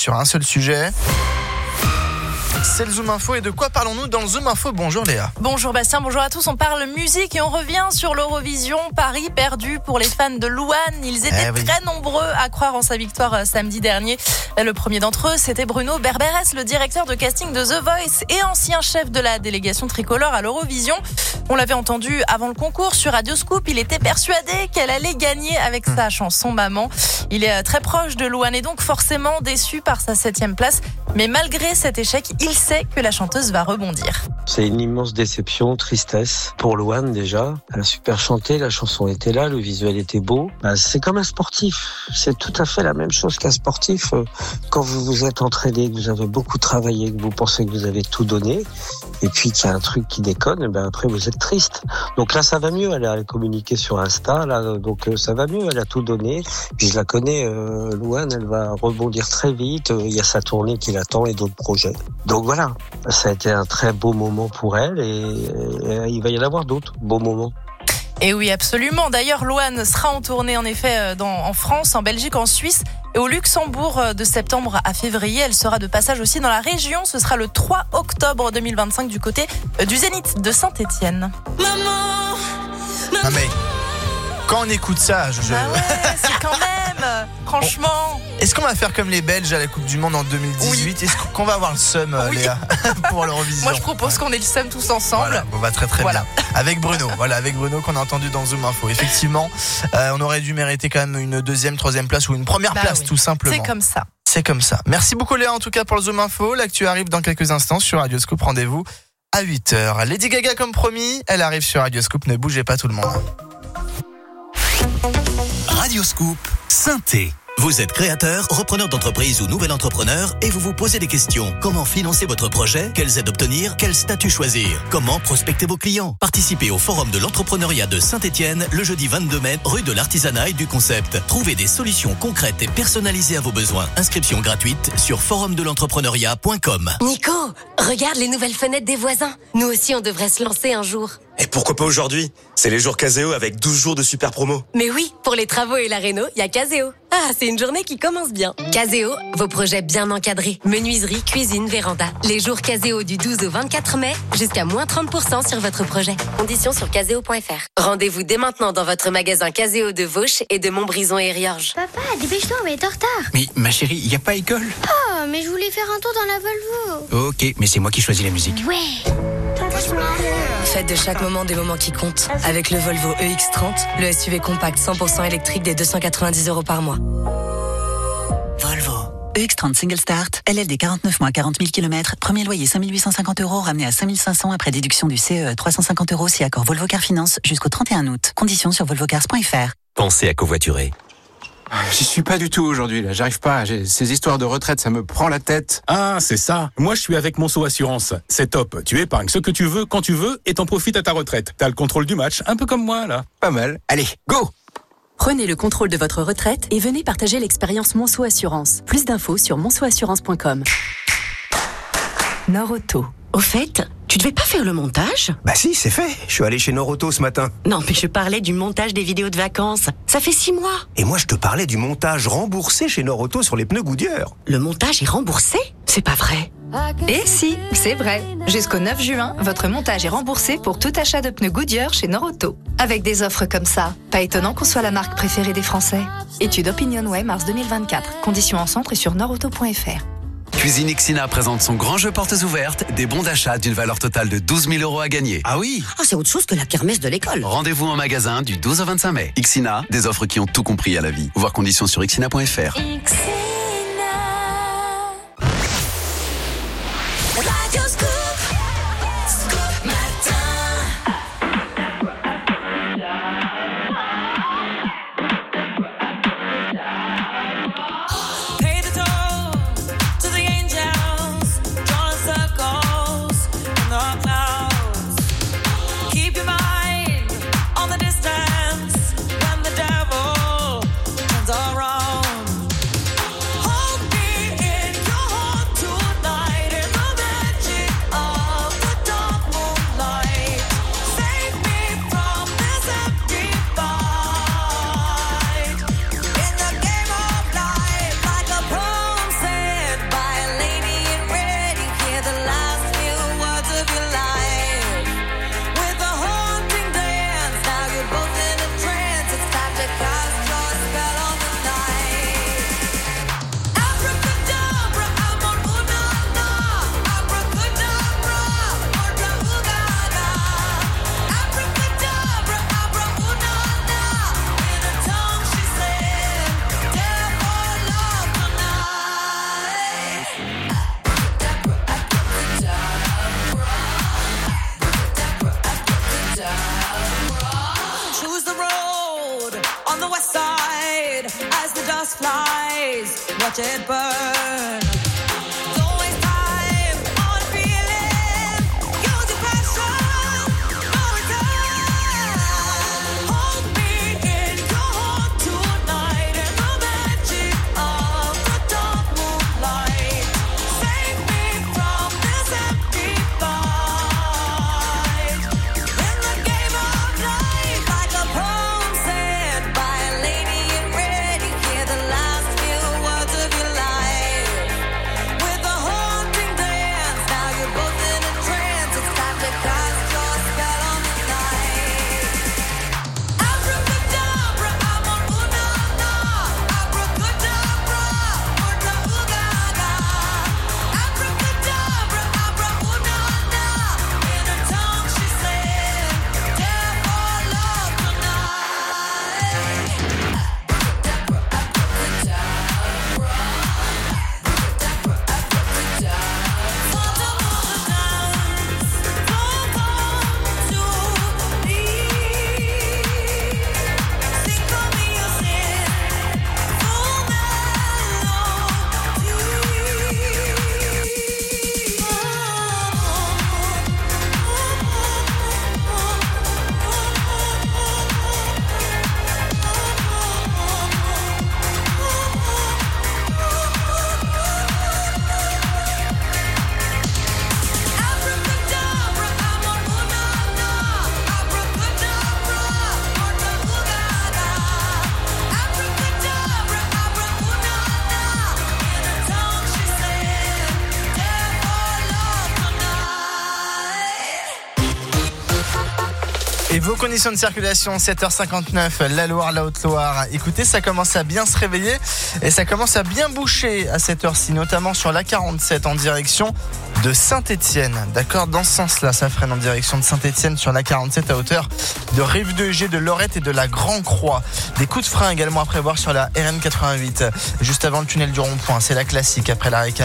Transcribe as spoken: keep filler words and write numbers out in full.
sur un seul sujet. C'est le Zoom Info et de quoi parlons-nous dans le Zoom Info? Bonjour Léa. Bonjour Bastien, bonjour à tous. On parle musique et on revient sur l'Eurovision. Paris perdu pour les fans de Louane. Ils étaient eh oui. très nombreux à croire en sa victoire samedi dernier. Le premier d'entre eux, c'était Bruno Berberes, le directeur de casting de The Voice et ancien chef de la délégation tricolore à l'Eurovision. On l'avait entendu avant le concours sur Radio Scoop. Il était persuadé qu'elle allait gagner avec sa chanson Maman. Il est très proche de Louane et donc forcément déçu par sa septième place. Mais malgré cet échec, il sait que la chanteuse va rebondir. C'est une immense déception, tristesse pour Louane déjà. Elle a super chanté, la chanson était là, le visuel était beau. Bah, c'est comme un sportif, c'est tout à fait la même chose qu'un sportif. Quand vous vous êtes entraîné, que vous avez beaucoup travaillé, que vous pensez que vous avez tout donné, et puis qu'il y a un truc qui déconne, ben après vous êtes triste. Donc là ça va mieux, elle a communiqué sur Insta, là, donc ça va mieux, elle a tout donné. Puis je la connais, euh, Louane, elle va rebondir très vite. Il y a sa tournée qui l'attend et d'autres projets. Donc voilà, ça a été un très beau moment pour elle et, et il va y en avoir d'autres beaux moments. Et oui, absolument. D'ailleurs, Louane sera en tournée en effet dans, en France, en Belgique, en Suisse et au Luxembourg de septembre à février. Elle sera de passage aussi dans la région. Ce sera le trois octobre deux mille vingt-cinq du côté du Zénith de Saint-Étienne. Maman, maman. Non mais quand on écoute ça, je... Ah ouais, c'est quand même, franchement. Est-ce qu'on va faire comme les Belges à la Coupe du Monde en deux mille dix-huit? Oui. Est-ce qu'on va avoir le seum, oui. Léa, pour l'Eurovision? Moi, je propose qu'on ait le seum tous ensemble. Voilà, bon, bah, très très voilà. bien. Avec Bruno, voilà, avec Bruno qu'on a entendu dans Zoom Info. Effectivement, euh, on aurait dû mériter quand même une deuxième, troisième place ou une première bah place, oui. tout simplement. C'est comme ça. C'est comme ça. Merci beaucoup Léa, en tout cas pour le Zoom Info. L'actu arrive dans quelques instants sur Radio Scoop. Rendez-vous à huit heures. Lady Gaga, comme promis, elle arrive sur Radio Scoop. Ne bougez pas tout le monde. Radio Scoop, Synthé. Vous êtes créateur, repreneur d'entreprise ou nouvel entrepreneur et vous vous posez des questions. Comment financer votre projet? Quelles aides obtenir? Quel statut choisir? Comment prospecter vos clients? Participez au Forum de l'entrepreneuriat de Saint-Étienne le jeudi vingt-deux mai, rue de l'Artisanat et du Concept. Trouvez des solutions concrètes et personnalisées à vos besoins. Inscription gratuite sur forum de l'entrepreneuriat point com. Nico, regarde les nouvelles fenêtres des voisins. Nous aussi, on devrait se lancer un jour. Et pourquoi pas aujourd'hui? C'est les jours Caseo avec douze jours de super promo. Mais oui, pour les travaux et la réno, il y a Caseo. Ah, c'est une journée qui commence bien. Caseo, vos projets bien encadrés. Menuiserie, cuisine, véranda. Les jours Caseo du douze au vingt-quatre mai, jusqu'à moins trente pour cent sur votre projet. Conditions sur caseo point f r. Rendez-vous dès maintenant dans votre magasin Caseo de Vauche et de Montbrison et Riorges. Papa, dépêche-toi, on va être en retard. Mais ma chérie, il n'y a pas école. Oh, mais je voulais faire un tour dans la Volvo. Ok, mais c'est moi qui choisis la musique. Ouais. Faites de chaque moment des moments qui comptent. Avec le Volvo E X trente, le S U V compact cent pour cent électrique des deux cent quatre-vingt-dix euros par mois. Volvo. E X trente Single Start, L L D quarante-neuf mois, quarante mille kilomètres, premier loyer cinq mille huit cent cinquante euros, ramené à cinq mille cinq cents après déduction du C E, trois cent cinquante euros si accord Volvo Car Finance jusqu'au trente et un août. Conditions sur volvo cars point f r. Pensez à covoiturer. J'y suis pas du tout aujourd'hui, là. J'arrive pas. J'ai... Ces histoires de retraite, ça me prend la tête. Ah, c'est ça. Moi, je suis avec Monceau Assurance. C'est top. Tu épargnes ce que tu veux, quand tu veux, et t'en profites à ta retraite. T'as le contrôle du match, un peu comme moi, là. Pas mal. Allez, go! Prenez le contrôle de votre retraite et venez partager l'expérience Monceau Assurance. Plus d'infos sur monceau assurance point com. Norauto. Au fait, tu devais pas faire le montage? Bah si, c'est fait. Je suis allé chez Norauto ce matin. Non, mais je parlais du montage des vidéos de vacances. Ça fait six mois. Et moi, je te parlais du montage remboursé chez Norauto sur les pneus Goodyear. Le montage est remboursé? C'est pas vrai. Et si, c'est vrai. Jusqu'au neuf juin, votre montage est remboursé pour tout achat de pneus Goodyear chez Norauto. Avec des offres comme ça, pas étonnant qu'on soit la marque préférée des Français. Étude OpinionWay mars deux mille vingt-quatre. Conditions en centre et sur norauto point f r. Cuisine Ixina présente son grand jeu portes ouvertes, des bons d'achat d'une valeur totale de douze mille euros à gagner. Ah oui? Ah, c'est autre chose que la kermesse de l'école. Rendez-vous en magasin du douze au vingt-cinq mai. Ixina, des offres qui ont tout compris à la vie. Voir conditions sur ixina point f r. just flies, watch it burn. Et vos conditions de circulation, sept heures cinquante-neuf, la Loire, la Haute-Loire. Écoutez, ça commence à bien se réveiller et ça commence à bien boucher à cette heure-ci, notamment sur la quarante-sept en direction de Saint-Étienne. D'accord, dans ce sens-là, ça freine en direction de Saint-Étienne sur la quarante-sept à hauteur de Rive de G, de Lorette et de la Grand-Croix. Des coups de frein également à prévoir sur la R N quatre-vingt-huit, juste avant le tunnel du rond-point. C'est la classique après l'arrêt